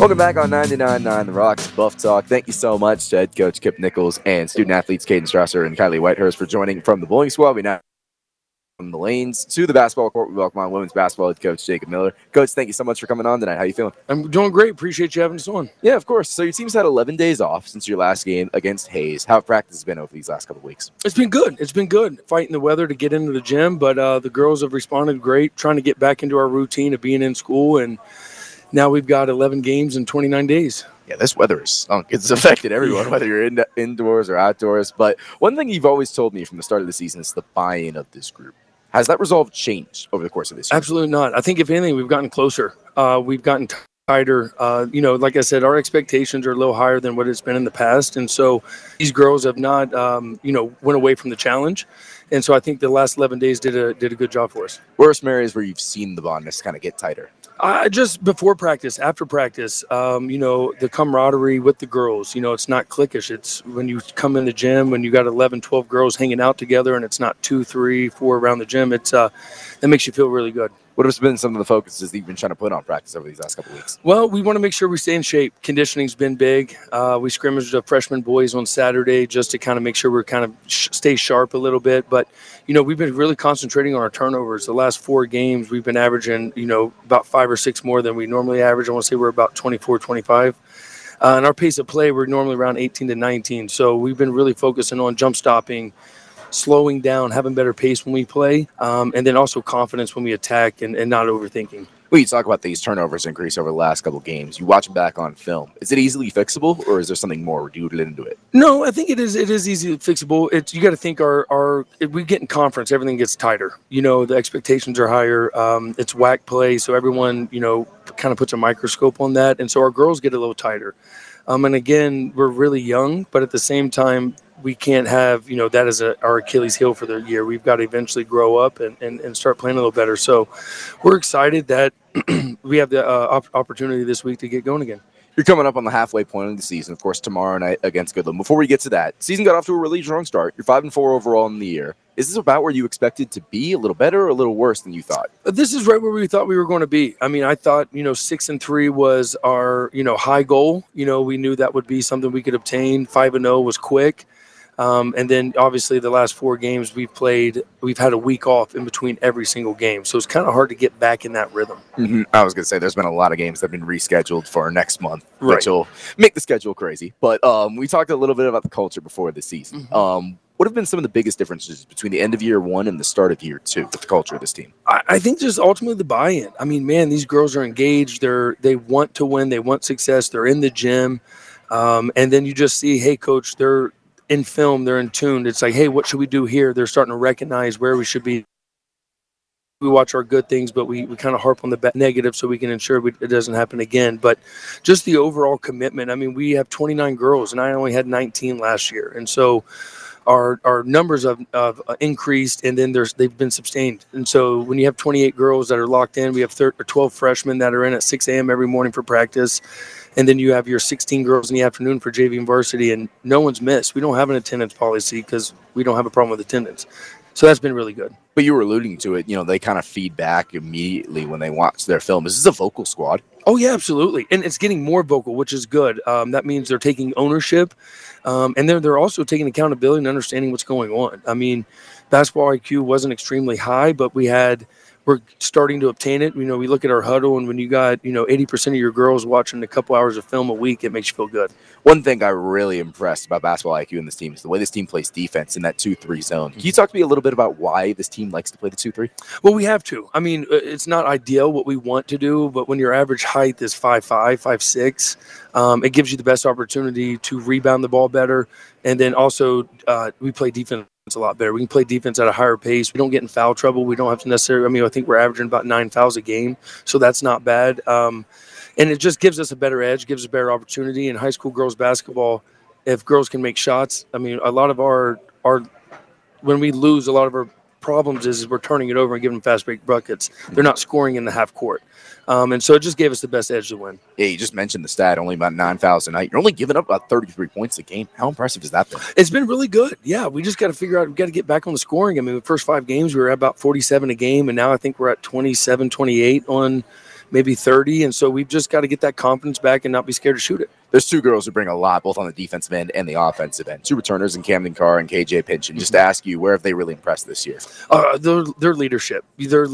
Welcome back on 99.9 The Rocks Buff Talk. Thank you so much to head coach Kip Nichols and student athletes Caden Strasser and Kylie Whitehurst for joining from the bowling squad. We now from the lanes to the basketball court. We welcome on women's basketball head coach Jacob Miller. Coach, thank you so much for coming on tonight. How you feeling? I'm doing great. Appreciate you having us on. Yeah, of course. So your team's had 11 days off since your last game against Hayes. How have practice been over these last couple of weeks? It's been good. It's been good. Fighting the weather to get into the gym, but the girls have responded great, trying to get back into our routine of being in school, and now we've got 11 games in 29 days. Yeah, this weather is stunk. It's affected everyone, whether you're indoors or outdoors. But one thing you've always told me from the start of the season is the buy-in of this group. Has that resolve changed over the course of this year? Absolutely not. I think, if anything, we've gotten closer. We've gotten tighter. Like I said, our expectations are a little higher than what it's been in the past. And so these girls have not, went away from the challenge. And so I think the last 11 days did a good job for us. Where are some areas where you've seen the bondness kind of get tighter? Just before practice, after practice, the camaraderie with the girls, it's not cliquish. It's when you come in the gym, when you got 11, 12 girls hanging out together and it's not 2, 3, 4 around the gym, that makes you feel really good. What have been some of the focuses that you've been trying to put on practice over these last couple of weeks? Well, we want to make sure we stay in shape. Conditioning's been big. We scrimmaged the freshman boys on Saturday just to kind of make sure we're kind of stay sharp a little bit. But, we've been really concentrating on our turnovers. The last 4 games, we've been averaging, about 5 or 6 more than we normally average. I want to say we're about 24, 25. And our pace of play, we're normally around 18 to 19. So we've been really focusing on jump stopping, slowing down, having better pace when we play, and then also confidence when we attack and not overthinking. Well, you talk about these turnovers increase over the last couple of games. You watch them back on film. Is it easily fixable, or is there something more rooted into it? No, I think it is. It is easily fixable. You got to think if we get in conference, everything gets tighter. The expectations are higher. It's WAC play, so everyone kind of puts a microscope on that, and so our girls get a little tighter. And again, we're really young, but at the same time, we can't have, that as our Achilles heel for the year. We've got to eventually grow up and start playing a little better. So we're excited that we have the opportunity this week to get going again. You're coming up on the halfway point of the season, of course, tomorrow night against Goodland. Before we get to that, season got off to a really strong start. You're 5-4 overall in the year. Is this about where you expected to be, a little better or a little worse than you thought? This is right where we thought we were going to be. I mean, I thought, 6-3 was our, high goal. We knew that would be something we could obtain. 5-0 was quick. And then obviously the last 4 games we've had a week off in between every single game. So it's kind of hard to get back in that rhythm. Mm-hmm. I was going to say there's been a lot of games that have been rescheduled for next month, right, which will make the schedule crazy. But we talked a little bit about the culture before the season. Mm-hmm. What have been some of the biggest differences between the end of year 1 and the start of year 2 with the culture of this team? I think just ultimately the buy-in. I mean, man, these girls are engaged. They want to win. They want success. They're in the gym. And then you just see, hey, coach, they're in film. They're in tune. It's like, hey, what should we do here? They're starting to recognize where we should be. We watch our good things, but we kind of harp on the negative so we can ensure it doesn't happen again. But just the overall commitment. I mean, we have 29 girls, and I only had 19 last year. And so our numbers have increased, and then they've been sustained. And so when you have 28 girls that are locked in, we have 12 freshmen that are in at 6 a.m. every morning for practice. And then you have your 16 girls in the afternoon for JV and varsity, and no one's missed. We don't have an attendance policy because we don't have a problem with attendance. So that's been really good. But you were alluding to it, they kind of feed back immediately when they watch their film. Is this a vocal squad? Oh, yeah, absolutely. And it's getting more vocal, which is good. That means they're taking ownership, and they're also taking accountability and understanding what's going on. I mean, basketball IQ wasn't extremely high, but we're starting to obtain it. We look at our huddle, and when you got, 80% of your girls watching a couple hours of film a week, it makes you feel good. One thing I really impressed about basketball IQ in this team is the way this team plays defense in that 2-3 zone. Can you talk to me a little bit about why this team likes to play the 2-3? Well, we have to. I mean, it's not ideal what we want to do, but when your average height is 5'5", 5'6", it gives you the best opportunity to rebound the ball better. And then also we play defense a lot better. We can play defense at a higher pace. We don't get in foul trouble. We don't have to necessarily, I think we're averaging about 9 fouls a game, so that's not bad. And it just gives us a better edge, gives us a better opportunity. In high school girls basketball, if girls can make shots, a lot of our when we lose, a lot of our problems is we're turning it over and giving them fast break buckets. They're not scoring in the half court. And so it just gave us the best edge to win. Yeah, you just mentioned the stat, only about 9 fouls a night. You're only giving up about 33 points a game. How impressive has that been? It's been really good. Yeah, we just got to figure out, we got to get back on the scoring. The first 5 games, we were at about 47 a game, and now I think we're at 27, 28 on maybe 30. And so we've just got to get that confidence back and not be scared to shoot it. There's two girls who bring a lot, both on the defensive end and the offensive end. Two returners in Camden Carr and KJ Pinchin. Just to ask you, where have they really impressed this year? Their leadership.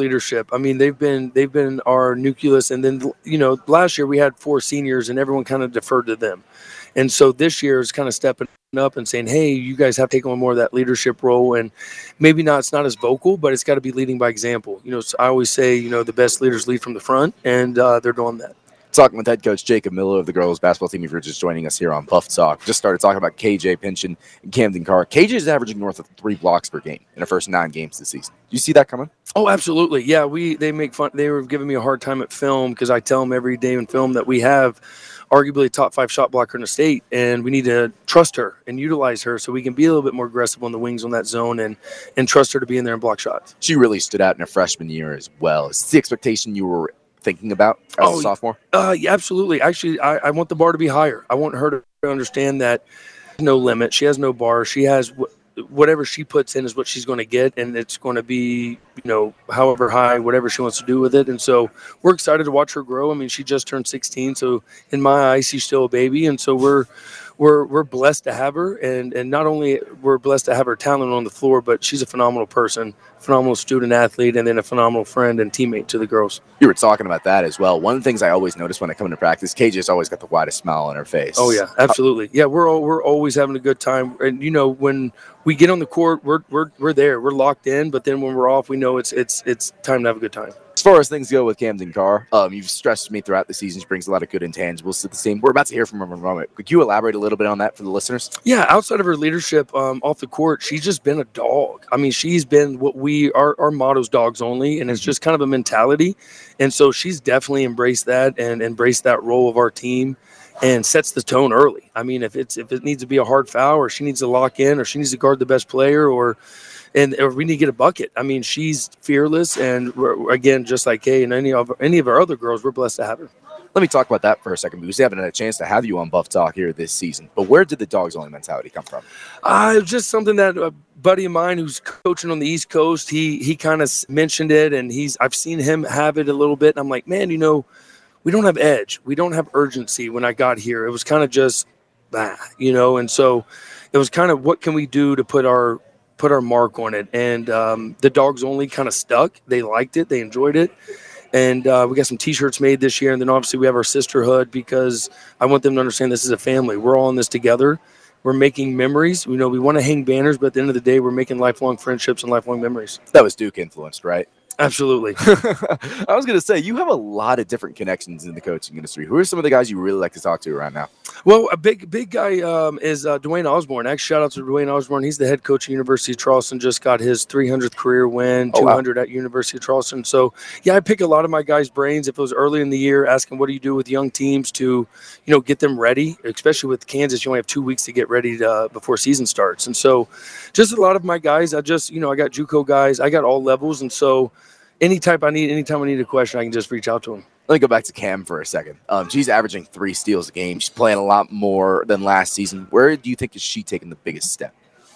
I mean, they've been our nucleus. And then, last year we had 4 seniors and everyone kind of deferred to them. And so this year is kind of stepping up and saying, hey, you guys have to take on more of that leadership role. And maybe it's not as vocal, but it's got to be leading by example. So I always say, the best leaders lead from the front, and they're doing that. Talking with head coach Jacob Miller of the girls basketball team, if you're just joining us here on Buff Talk. Just started talking about KJ Pinchin and Camden Carr. KJ is averaging north of 3 blocks per game in her first 9 games this season. Do you see that coming? Oh, absolutely. Yeah, they make fun. They were giving me a hard time at film because I tell them every day in film that we have arguably a top 5 shot blocker in the state, and we need to trust her and utilize her so we can be a little bit more aggressive on the wings on that zone and trust her to be in there and block shots. She really stood out in her freshman year as well. Is this the expectation you were thinking about as a sophomore? Yeah, absolutely. Actually, I want the bar to be higher. I want her to understand that no limit. She has no bar. She has whatever she puts in is what she's going to get, and it's going to be, however high, whatever she wants to do with it. And so we're excited to watch her grow. I mean, she just turned 16, so in my eyes, she's still a baby. And so we're blessed to have her, and not only we're blessed to have her talent on the floor, but she's a phenomenal person, phenomenal student athlete, and then a phenomenal friend and teammate to the girls. You were talking about that as well. One of the things I always notice when I come into practice, KJ's always got the widest smile on her face. Oh yeah, absolutely. Yeah, we're always having a good time, and when we get on the court, we're there, we're locked in. But then when we're off, we know it's time to have a good time. As far as things go with Camden Carr, you've stressed to me throughout the season she brings a lot of good intangibles to the team. We're about to hear from her in a moment. Could you elaborate a little bit on that for the listeners? Yeah, outside of her leadership off the court, she's just been a dog. I mean, she's been what our motto's dogs only, and it's just kind of a mentality. And so she's definitely embraced that and embraced that role of our team and sets the tone early. I mean, if it needs to be a hard foul, or she needs to lock in, or she needs to guard the best player, or we need to get a bucket. I mean, she's fearless, and again, just like Kay and any of our other girls, we're blessed to have her. Let me talk about that for a second, because we haven't had a chance to have you on Buff Talk here this season. But where did the dogs only mentality come from? It's just something that a buddy of mine who's coaching on the East Coast, he kind of mentioned it, and I've seen him have it a little bit. And I'm like, man, we don't have edge, we don't have urgency. When I got here, it was kind of just and so it was kind of, what can we do to put our mark on it? And the dogs only kind of stuck. They liked it, they enjoyed it. And we got some T-shirts made this year. And then obviously we have our sisterhood, because I want them to understand this is a family. We're all in this together. We're making memories. We want to hang banners, but at the end of the day, we're making lifelong friendships and lifelong memories. That was Duke influenced, right? Absolutely. I was going to say, you have a lot of different connections in the coaching industry. Who are some of the guys you really like to talk to right now? Well, a big guy is Dwayne Osborne. Actually, shout out to Dwayne Osborne. He's the head coach at University of Charleston. Just got his 300th career win, 200 at University of Charleston. So, yeah, I pick a lot of my guys' brains. If it was early in the year, asking what do you do with young teams to, get them ready, especially with Kansas. You only have 2 weeks to get ready before season starts. And so just a lot of my guys, I got JUCO guys. I got all levels. And so anytime I need a question, I can just reach out to them. Let me go back to Cam for a second. She's averaging 3 steals a game. She's playing a lot more than last season. Where do you think is she taking the biggest step?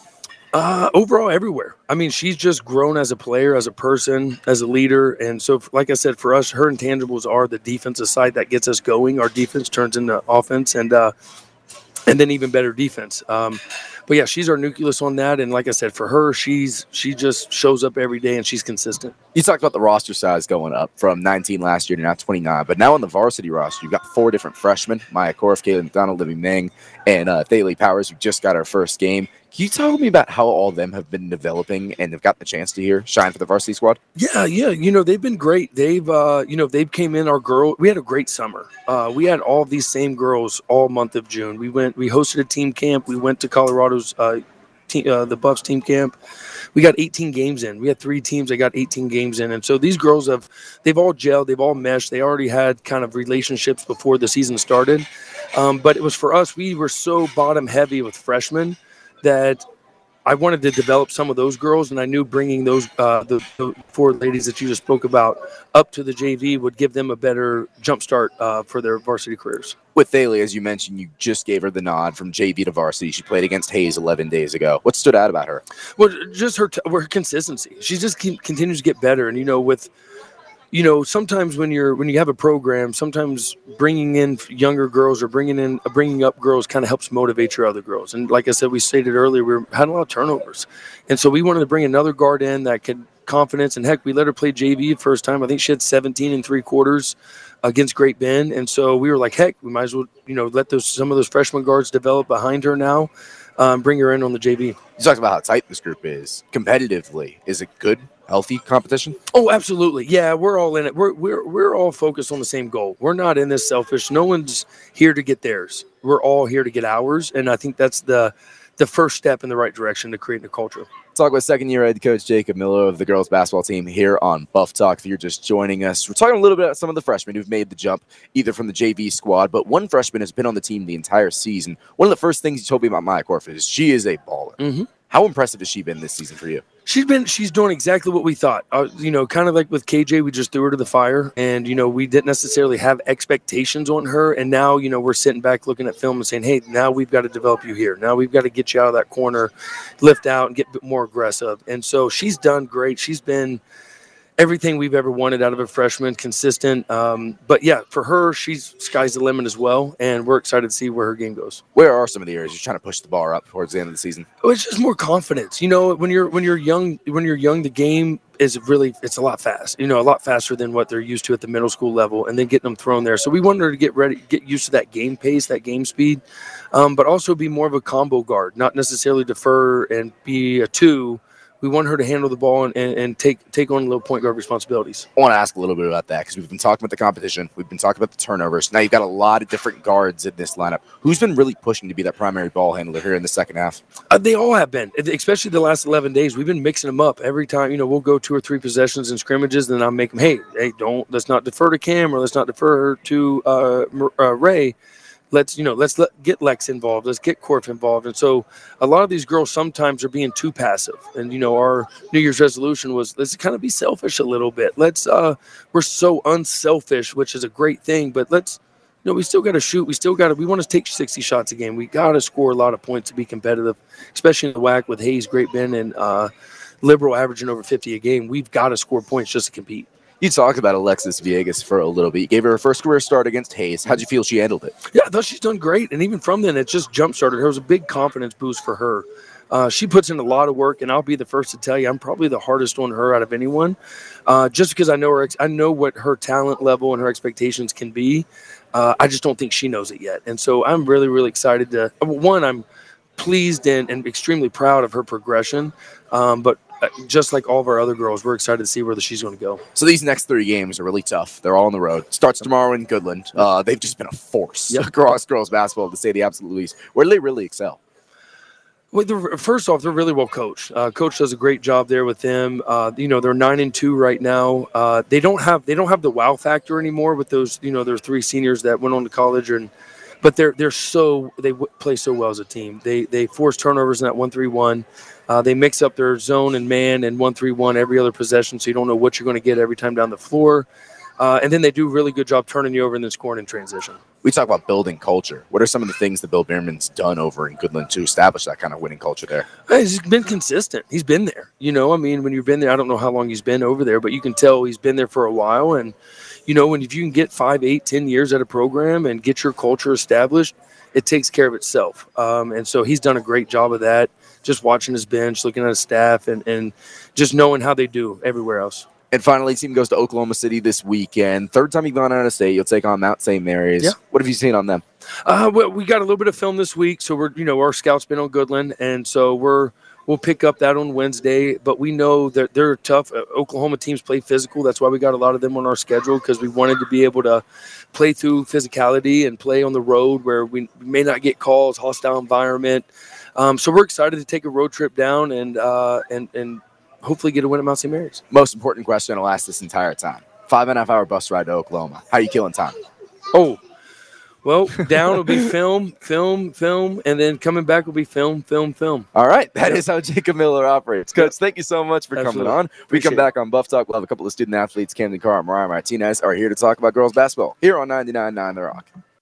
Overall, everywhere. I mean, she's just grown as a player, as a person, as a leader. And so, like I said, for us, her intangibles are the defensive side that gets us going. Our defense turns into offense, and then even better defense. But yeah, she's our nucleus on that. And like I said, for her, she just shows up every day, and she's consistent. You talked about the roster size going up from 19 last year to now 29. But now on the varsity roster, you've got 4 different freshmen: Maya Korf, Kaylee McDonald, Libby Meng, and Thalie Powers, who just got her first game. Can you tell me about how all of them have been developing and have gotten the chance to shine for the varsity squad? Yeah. They've been great. They've came in. We had a great summer. We had all of these same girls all month of June. We hosted a team camp. We went to Colorado's the Buffs team camp. We got 18 games in. We had 3 teams that got 18 games in. And so these girls they've all gelled, they've all meshed. They already had kind of relationships before the season started. But it was for us, we were so bottom heavy with freshmen that I wanted to develop some of those girls, and I knew bringing those the 4 ladies that you just spoke about up to the JV would give them a better jump start for their varsity careers. With Thalie, as you mentioned, you just gave her the nod from JV to varsity. She played against Hayes 11 days ago. What stood out about her? Well, just her consistency. She just continues to get better, and with sometimes when you have a program, sometimes bringing in younger girls or bringing up girls kind of helps motivate your other girls. And like I said, we stated earlier, we had a lot of turnovers, and so we wanted to bring another guard in that could confidence. And heck, we let her play JV the first time. I think she had 17 3/4 against Great Bend, and so we were like, heck, we might as well let some of those freshman guards develop behind her now. Bring her in on the JV. You talked about how tight this group is. Competitively, is it good, healthy competition? Oh, absolutely. Yeah, we're all in it. We're all focused on the same goal. We're not in this selfish. No one's here to get theirs. We're all here to get ours, and I think that's the first step in the right direction to creating a culture. Talk with second-year head coach Jacob Miller of the girls basketball team here on Buff Talk. If you're just joining us, we're talking a little bit about some of the freshmen who've made the jump either from the JV squad, but one freshman has been on the team the entire season. One of the first things you told me about Maya Corford is she is a baller. Mm-hmm. How impressive has she been this season for you? She's doing exactly what we thought. Kind of like with KJ, we just threw her to the fire, and we didn't necessarily have expectations on her. And now we're sitting back looking at film and saying, hey, now we've got to develop you here. Now we've got to get you out of that corner, lift out, and get a bit more aggressive. And so she's done great. She's been everything we've ever wanted out of a freshman, consistent. But yeah, for her, she's sky's the limit as well, and we're excited to see where her game goes. Where are some of the areas you're trying to push the bar up towards the end of the season? Oh, it's just more confidence. When you're young, the game is it's a lot fast. A lot faster than what they're used to at the middle school level, and then getting them thrown there. So we wanted her to get ready, get used to that game pace, that game speed, but also be more of a combo guard, not necessarily defer and be a two. We want her to handle the ball and take on little point guard responsibilities. I want to ask a little bit about that because we've been talking about the competition. We've been talking about the turnovers. Now you've got a lot of different guards in this lineup. Who's been really pushing to be that primary ball handler here in the second half? They all have been, especially the last 11 days. We've been mixing them up every time. We'll go 2 or 3 possessions in scrimmages, and then I'll make them, hey, let's not defer to Cam or let's not defer to Ray. Let's get Lex involved. Let's get Corf involved. And so a lot of these girls sometimes are being too passive. And, our New Year's resolution was let's kind of be selfish a little bit. We're so unselfish, which is a great thing, but we still got to shoot. We want to take 60 shots a game. We got to score a lot of points to be competitive, especially in the WAC with Hayes, Great Bend, and Liberal averaging over 50 a game. We've got to score points just to compete. You talked about Alexis Villegas for a little bit. You gave her first career start against Hayes. How'd you feel she handled it? Yeah, I thought she's done great. And even from then, it just jump-started. There was a big confidence boost for her. She puts in a lot of work, and I'll be the first to tell you, I'm probably the hardest on her out of anyone, just because I know her. I know what her talent level and her expectations can be. I just don't think she knows it yet. And so I'm really, really excited to – one, I'm pleased and extremely proud of her progression, but just like all of our other girls, we're excited to see where she's going to go. So these next 3 games are really tough. They're all on the road. Starts tomorrow in Goodland. They've just been a force across girls basketball, to say the absolute least. Where do they really excel? Well, first off, they're really well coached. Coach does a great job there with them. They're 9-2 right now. They don't have the wow factor anymore with those. Their 3 seniors that went on to college, but they play so well as a team. They force turnovers in that 1-3-1. They mix up their zone and man and 1-3-1 every other possession, so you don't know what you're going to get every time down the floor. And then they do a really good job turning you over and then scoring in transition. We talk about building culture. What are some of the things that Bill Bierman's done over in Goodland to establish that kind of winning culture there? He's been consistent. He's been there. When you've been there, I don't know how long he's been over there, but you can tell he's been there for a while. And, if you can get 5, 8, 10 years at a program and get your culture established, it takes care of itself. And so he's done a great job of that, just watching his bench, looking at his staff, and just knowing how they do everywhere else. And finally, the team goes to Oklahoma City this weekend. Third time you've gone out of state, you'll take on Mount St. Mary's. Yeah. What have you seen on them? Well, we got a little bit of film this week, so our scout's been on Goodland, and so we'll pick up that on Wednesday. But we know that they're tough. Oklahoma teams play physical. That's why we got a lot of them on our schedule, because we wanted to be able to play through physicality and play on the road where we may not get calls, hostile environment. So we're excited to take a road trip down and hopefully get a win at Mount St. Mary's. Most important question I'll ask this entire time. 5.5-hour bus ride to Oklahoma. How are you killing time? Oh, well, down will be film, and then coming back will be film. All right. That is how Jacob Miller operates. Coach, thank you so much for coming on. We come back on Buff Talk. We'll have a couple of student athletes, Camden Carr and Mariah Martinez, are here to talk about girls basketball here on 99.9 The Rock.